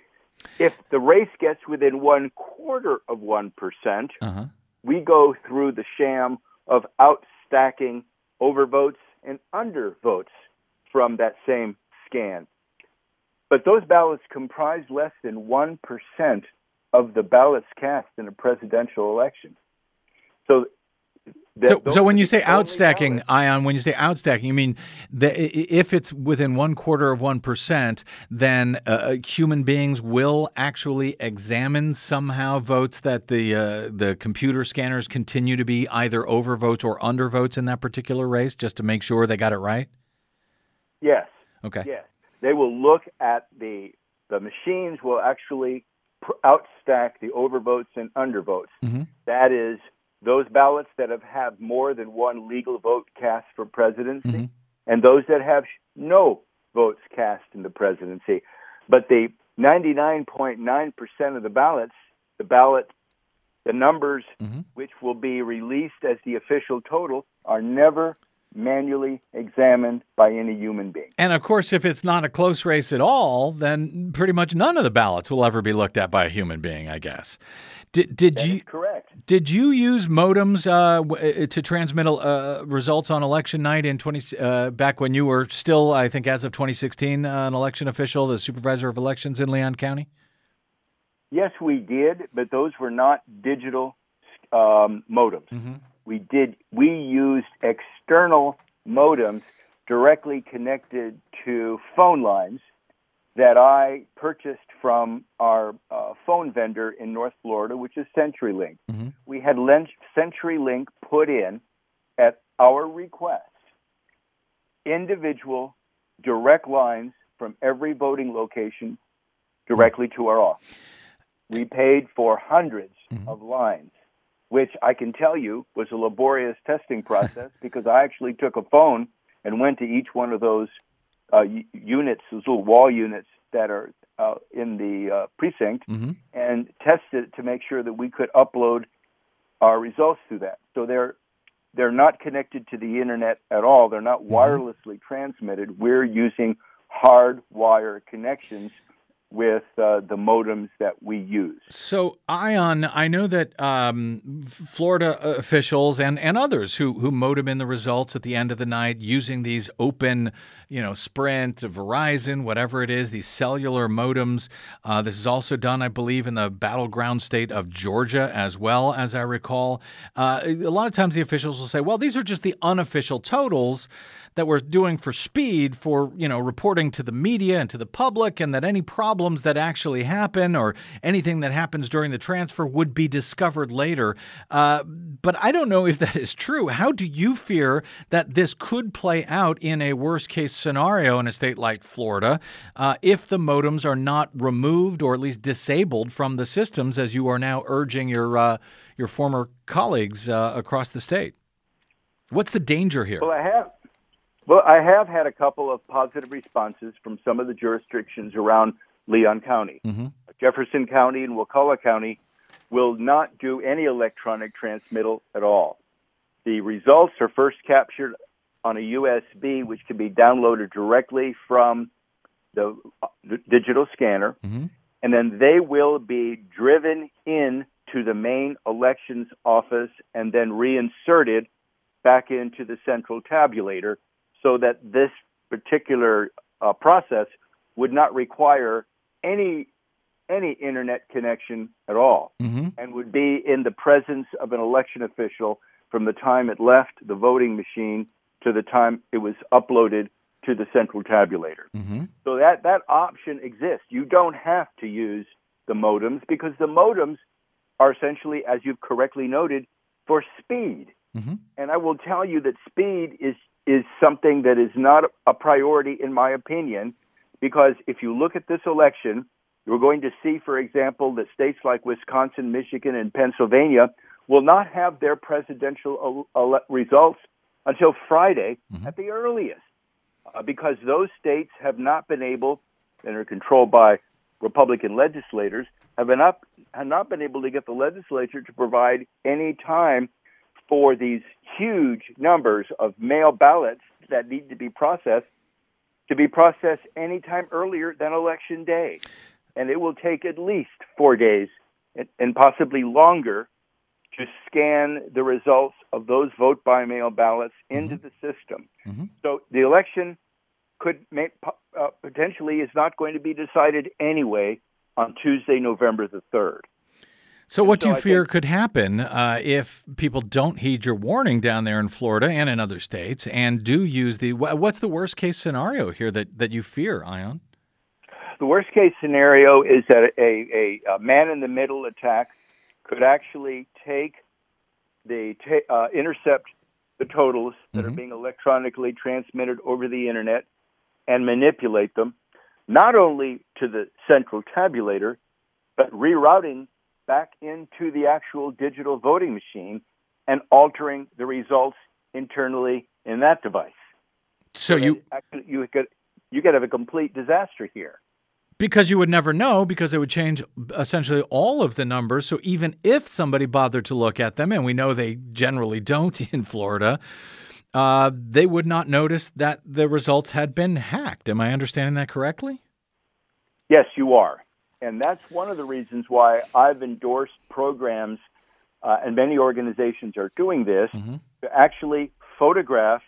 If the race gets within one quarter of one percent, Uh-huh. we go through the sham of outstacking overvotes and undervotes from that same scan. But those ballots comprise less than one percent of the ballots cast in a presidential election. So, that, So, those so when are you the say only outstacking, ballots. Ion, when you say outstacking, you mean that i- if it's within one quarter of one percent, then uh, human beings will actually examine somehow votes that the uh, the computer scanners continue to be either overvotes or undervotes in that particular race, just to make sure they got it right? Yes. Okay. Yes. They will look at the the machines will actually pr- outstack the overvotes and undervotes. Mm-hmm. That is, those ballots that have had more than one legal vote cast for presidency, Mhm. and those that have no votes cast in the presidency. But the ninety-nine point nine percent of the ballots, the ballot, the numbers Mhm. which will be released as the official total, are never manually examined by any human being. And of course, if it's not a close race at all, then pretty much none of the ballots will ever be looked at by a human being, I guess. Did did That you is correct. did you use modems uh, w- to transmit uh, results on election night in twenty uh, back when you were still, I think, as of twenty sixteen, uh, an election official, the supervisor of elections in Leon County? Yes, we did, but those were not digital um, modems. Mm-hmm. We did. We used external modems directly connected to phone lines that I purchased from our uh, phone vendor in North Florida, which is CenturyLink. Mm-hmm. We had Len- CenturyLink put in, at our request, individual direct lines from every voting location directly to our office. We paid for hundreds Mhm. of lines, which I can tell you was a laborious testing process because I actually took a phone and went to each one of those uh, u- units, those little wall units that are uh, in the uh, precinct, Mm-hmm. and tested it to make sure that we could upload our results through that. So they're they're not connected to the internet at all. They're not wirelessly transmitted. We're using hard wire connections with uh, the modems that we use. So, Ion, I know that um, Florida officials and, and others who, who modem in the results at the end of the night using these open, you know, Sprint, Verizon, whatever it is, these cellular modems. Uh, this is also done, I believe, in the battleground state of Georgia as well, as I recall. Uh, a lot of times the officials will say, well, these are just the unofficial totals that we're doing for speed, for, you know, reporting to the media and to the public, and that any problem problems that actually happen or anything that happens during the transfer would be discovered later. Uh, but I don't know if that is true. How do you fear that this could play out in a worst-case scenario in a state like Florida uh, if the modems are not removed or at least disabled from the systems, as you are now urging your uh, your former colleagues uh, across the state? What's the danger here? Well, I have. Well, I have had a couple of positive responses from some of the jurisdictions around Leon County. Mm-hmm. Jefferson County and Wakulla County will not do any electronic transmittal at all. The results are first captured on a U S B, which can be downloaded directly from the, the digital scanner, mm-hmm. and then they will be driven in to the main elections office and then reinserted back into the central tabulator, so that this particular uh, process would not require any any internet connection at all, mm-hmm. and would be in the presence of an election official from the time it left the voting machine to the time it was uploaded to the central tabulator. Mm-hmm. So that, that option exists. You don't have to use the modems, because the modems are essentially, as you've correctly noted, for speed. Mm-hmm. And I will tell you that speed is is something that is not a priority, in my opinion, because if you look at this election, you're going to see, for example, that states like Wisconsin, Michigan, and Pennsylvania will not have their presidential ele- results until Friday mm-hmm. at the earliest, uh, because those states have not been able, and are controlled by Republican legislators, have, been up, have not been able to get the legislature to provide any time for these huge numbers of mail ballots that need to be processed, to be processed any time earlier than Election Day. And it will take at least four days and, and possibly longer to scan the results of those vote-by-mail ballots into mm-hmm. the system. Mm-hmm. So the election could make, uh, potentially is not going to be decided anyway on Tuesday, November the third. So what do you so fear think, could happen uh, if people don't heed your warning down there in Florida and in other states and do use the – what's the worst-case scenario here that, that you fear, Ion? The worst-case scenario is that a, a, a man-in-the-middle attack could actually take the ta- uh, intercept the totals that mm-hmm. are being electronically transmitted over the Internet and manipulate them, not only to the central tabulator, but rerouting back into the actual digital voting machine and altering the results internally in that device. So, so you actually, you could you could have a complete disaster here. Because you would never know, because it would change essentially all of the numbers. So even if somebody bothered to look at them, and we know they generally don't in Florida, uh, they would not notice that the results had been hacked. Am I understanding that correctly? Yes, you are. And that's one of the reasons why I've endorsed programs, uh, and many organizations are doing this, mm-hmm. to actually photograph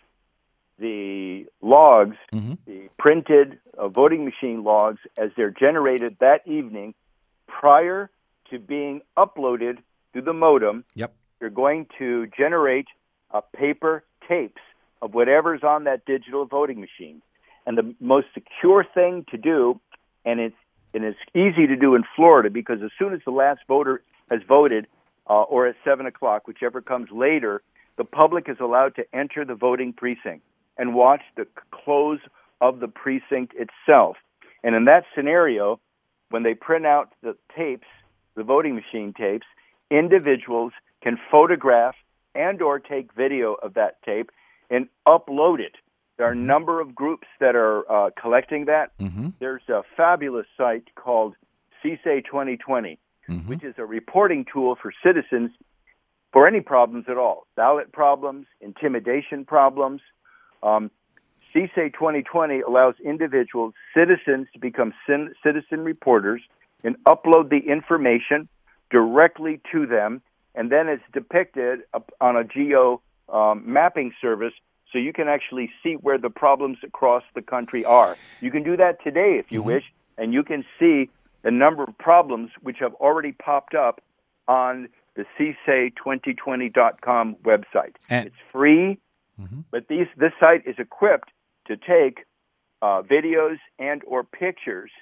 the logs, mm-hmm. the printed uh, voting machine logs, as they're generated that evening prior to being uploaded to the modem. Yep. You're going to generate uh, paper tapes of whatever's on that digital voting machine. And the most secure thing to do, and it's And it's easy to do in Florida, because as soon as the last voter has voted, uh, or at seven o'clock, whichever comes later, the public is allowed to enter the voting precinct and watch the close of the precinct itself. And in that scenario, when they print out the tapes, the voting machine tapes, individuals can photograph and or take video of that tape and upload it. There are a number of groups that are uh, collecting that. Mm-hmm. There's a fabulous site called C S A twenty twenty, mm-hmm. which is a reporting tool for citizens for any problems at all, ballot problems, intimidation problems. Um, C S A twenty twenty allows individuals, citizens, to become cin- citizen reporters and upload the information directly to them, and then it's depicted on a geo um, mapping service, so you can actually see where the problems across the country are. You can do that today if you mm-hmm. wish, and you can see the number of problems which have already popped up on the C S A twenty twenty dot com website. And- it's free, mm-hmm. but these, this site is equipped to take uh, videos and or pictures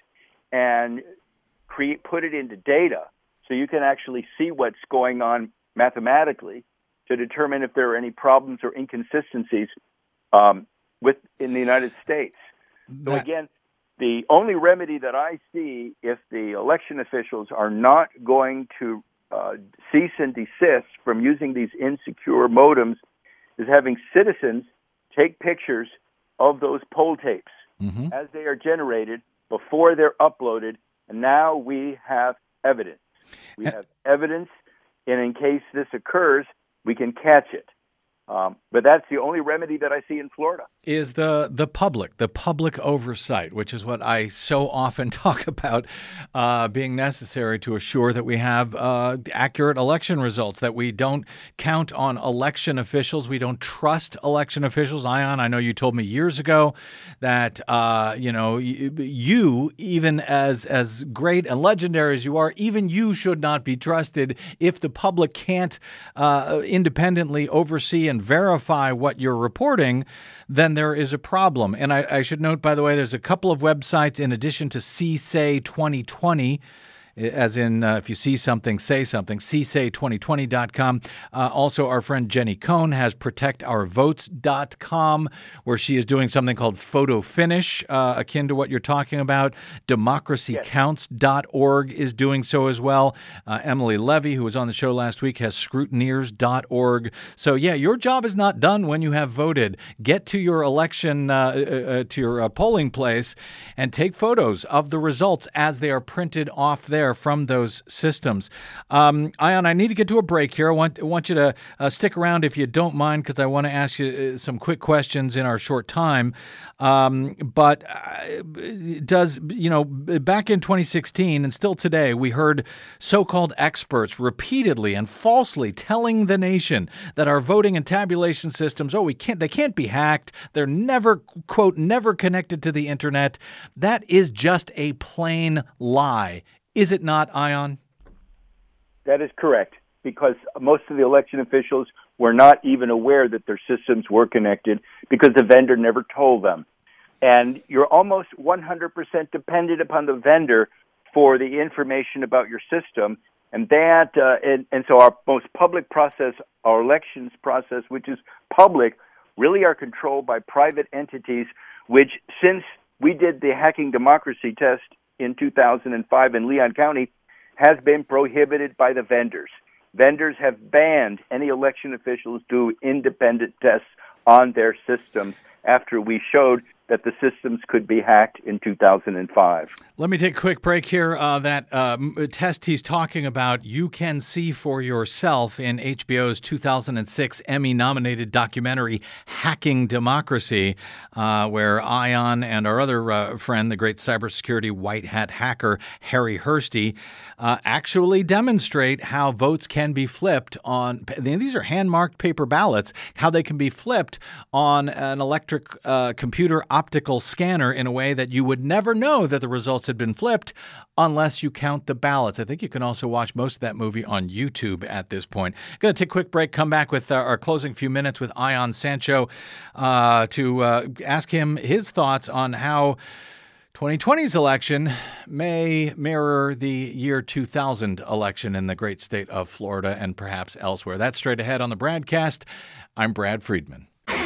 and create put it into data so you can actually see what's going on mathematically to determine if there are any problems or inconsistencies um, with in the United States. So That- again, the only remedy that I see if the election officials are not going to uh, cease and desist from using these insecure modems is having citizens take pictures of those poll tapes Mm-hmm. as they are generated before they're uploaded, and now we have evidence. We have evidence, and in case this occurs, we can catch it. Um, but that's the only remedy that I see in Florida. Is the the public, the public oversight, which is what I so often talk about uh, being necessary to assure that we have uh, accurate election results, that we don't count on election officials, we don't trust election officials. Ion, I know you told me years ago that uh, you know you, you, even as as great and legendary as you are, even you should not be trusted if the public can't uh, independently oversee and verify what you're reporting. Then there is a problem. And I, I should note, by the way, there's a couple of websites in addition to C S A twenty twenty, as in uh, if you see something, say something, C S A twenty twenty dot com. Uh, also, our friend Jenny Cohn has protect our votes dot com, where she is doing something called photo finish, uh, akin to what you're talking about. democracy counts dot org is doing so as well. Uh, Emily Levy, who was on the show last week, has scrutineers dot org. So, yeah, your job is not done when you have voted. Get to your election, uh, uh, to your uh, polling place, and take photos of the results as they are printed off there from those systems. Um, Ion, I need to get to a break here. I want, I want you to uh, stick around if you don't mind, because I want to ask you uh, some quick questions in our short time. Um, but uh, does, you know, back in twenty sixteen and still today, we heard so-called experts repeatedly and falsely telling the nation that our voting and tabulation systems, oh, we can't, they can't be hacked. They're never, quote, never connected to the internet. That is just a plain lie. Is it not, Ion? That is correct, because most of the election officials were not even aware that their systems were connected because the vendor never told them. And you're almost one hundred percent dependent upon the vendor for the information about your system. And that, uh, and, and so our most public process, our elections process, which is public, really are controlled by private entities, which since we did the Hacking Democracy test in two thousand five in Leon County, has been prohibited by the vendors. Vendors have banned any election officials do independent tests on their systems after we showed that the systems could be hacked in two thousand five. Let me take a quick break here. Uh, that uh, test he's talking about, you can see for yourself in H B O's two thousand six Emmy-nominated documentary, Hacking Democracy, uh, where Ion and our other uh, friend, the great cybersecurity white hat hacker, Harry Hursty, uh, actually demonstrate how votes can be flipped on, these are hand-marked paper ballots, how they can be flipped on an electric uh, computer optical scanner in a way that you would never know that the results had been flipped unless you count the ballots. I think you can also watch most of that movie on YouTube at this point. Going to take a quick break, come back with our, our closing few minutes with Ion Sancho uh, to uh, ask him his thoughts on how twenty twenty's election may mirror the year two thousand election in the great state of Florida and perhaps elsewhere. That's straight ahead on the Bradcast. I'm Brad Friedman.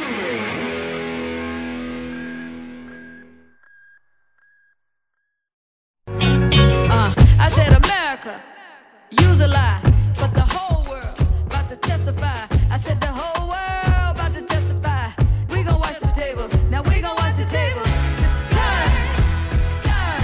I said, America, use a lie, but the whole world about to testify. I said, the whole world about to testify. We gon' watch the table. Now we gon' watch the table. Turn, turn,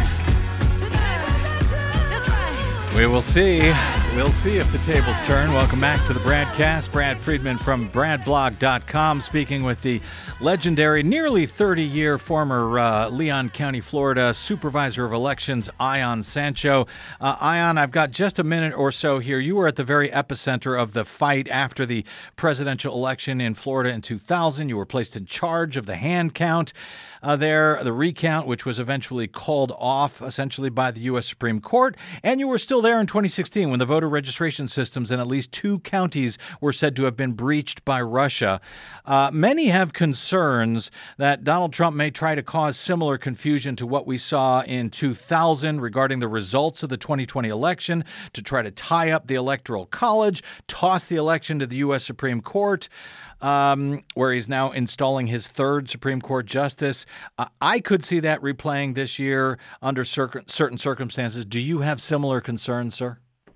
turn. That's right. We will see. We'll see if the tables turn. Welcome back to the Bradcast. Brad Friedman from brad blog dot com, speaking with the legendary, nearly thirty-year former uh, Leon County, Florida supervisor of elections, Ion Sancho. Uh, Ion, I've got just a minute or so here. You were at the very epicenter of the fight after the presidential election in Florida in two thousand. You were placed in charge of the hand count uh, there, the recount, which was eventually called off essentially by the U S Supreme Court. And you were still there in twenty sixteen when the vote voter registration systems in at least two counties were said to have been breached by Russia. Uh, many have concerns that Donald Trump may try to cause similar confusion to what we saw in two thousand regarding the results of the twenty twenty election, to try to tie up the Electoral College, toss the election to the U S Supreme Court, um, where he's now installing his third Supreme Court justice. Uh, I could see that replaying this year under cir- certain circumstances. Do you have similar concerns, sir?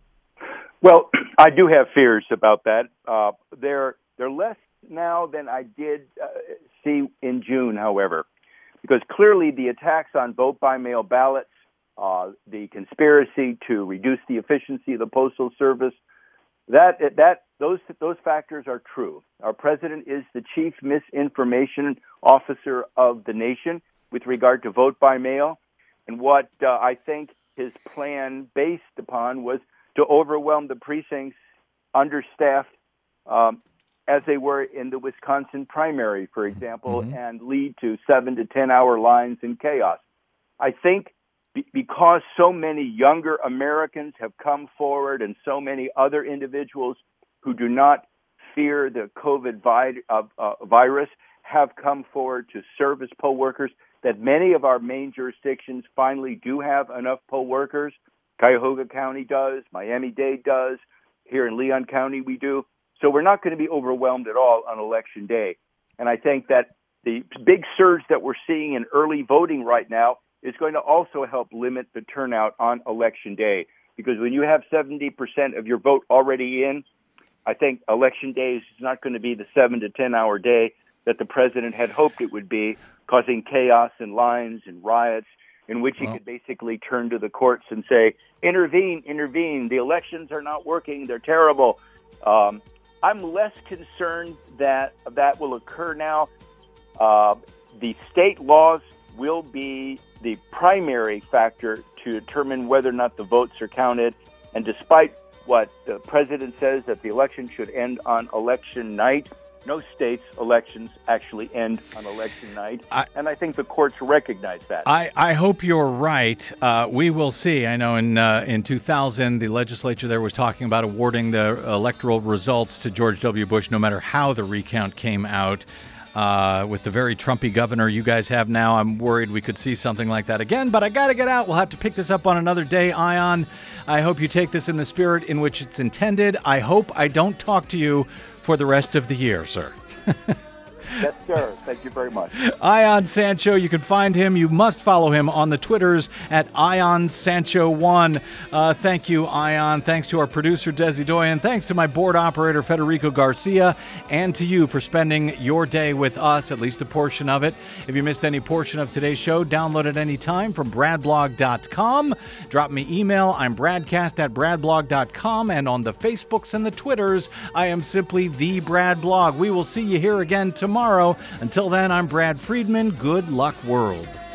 Well, I do have fears about that. Uh, they're they're less now than I did uh, see in June, however, because clearly the attacks on vote-by-mail ballots, uh, the conspiracy to reduce the efficiency of the Postal Service, that that those those factors are true. Our president is the chief misinformation officer of the nation with regard to vote-by-mail, and what uh, I think his plan based upon was to overwhelm the precincts understaffed um, as they were in the Wisconsin primary, for example, mm-hmm. and lead to seven to ten hour lines and chaos. I think be- because so many younger Americans have come forward and so many other individuals who do not fear the COVID vi- uh, uh, virus have come forward to serve as poll workers, that many of our main jurisdictions finally do have enough poll workers. Cuyahoga County does, Miami-Dade does, here in Leon County we do. So we're not going to be overwhelmed at all on Election Day. And I think that the big surge that we're seeing in early voting right now is going to also help limit the turnout on Election Day. Because when you have seventy percent of your vote already in, I think Election Day is not going to be the seven to ten hour day that the president had hoped it would be, causing chaos and lines and riots, in which he well. could basically turn to the courts and say, intervene, intervene, the elections are not working, they're terrible. Um, I'm less concerned that that will occur now. Uh, the state laws will be the primary factor to determine whether or not the votes are counted. And despite what the president says, that the election should end on election night, no states' elections actually end on election night, I, and I think the courts recognize that. I, I hope you're right. Uh, we will see. I know in uh, in two thousand, the legislature there was talking about awarding the electoral results to George W. Bush, no matter how the recount came out. Uh, with the very Trumpy governor you guys have now, I'm worried we could see something like that again. But I got to get out. We'll have to pick this up on another day, Ion. I hope you take this in the spirit in which it's intended. I hope I don't talk to you for the rest of the year, sir. Yes, sir. Thank you very much. Ion Sancho, you can find him. You must follow him on the Twitters at Ion Sancho one. Uh, thank you, Ion. Thanks to our producer, Desi Doyen. Thanks to my board operator, Federico Garcia, and to you for spending your day with us, at least a portion of it. If you missed any portion of today's show, download it anytime from brad blog dot com. Drop me email. I'm bradcast at brad blog dot com. And on the Facebooks and the Twitters, I am simply the Brad Blog. We will see you here again tomorrow. Tomorrow. Until then, I'm Brad Friedman. Good luck, world.